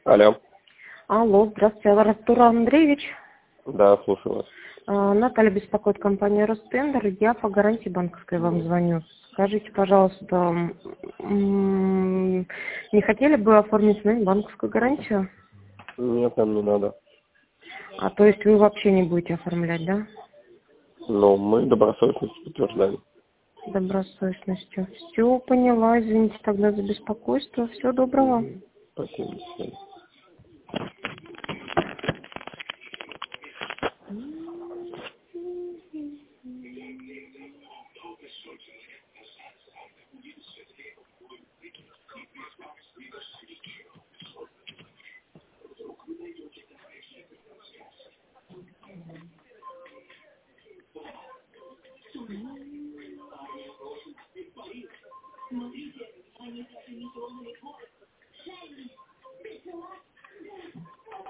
Алло. Алло, здравствуйте, Артур Андреевич. Да, слушаю вас. Наталья беспокоит, компания Ростендер. Я по гарантии банковской вам звоню. Скажите, пожалуйста, не хотели бы оформить с нами банковскую гарантию? Нет, нам не надо. То есть вы вообще не будете оформлять, да? Но мы добросовестность подтверждаем. Добросовестностью. Все, поняла. Извините тогда за беспокойство. Всего доброго. Спасибо. До свидания.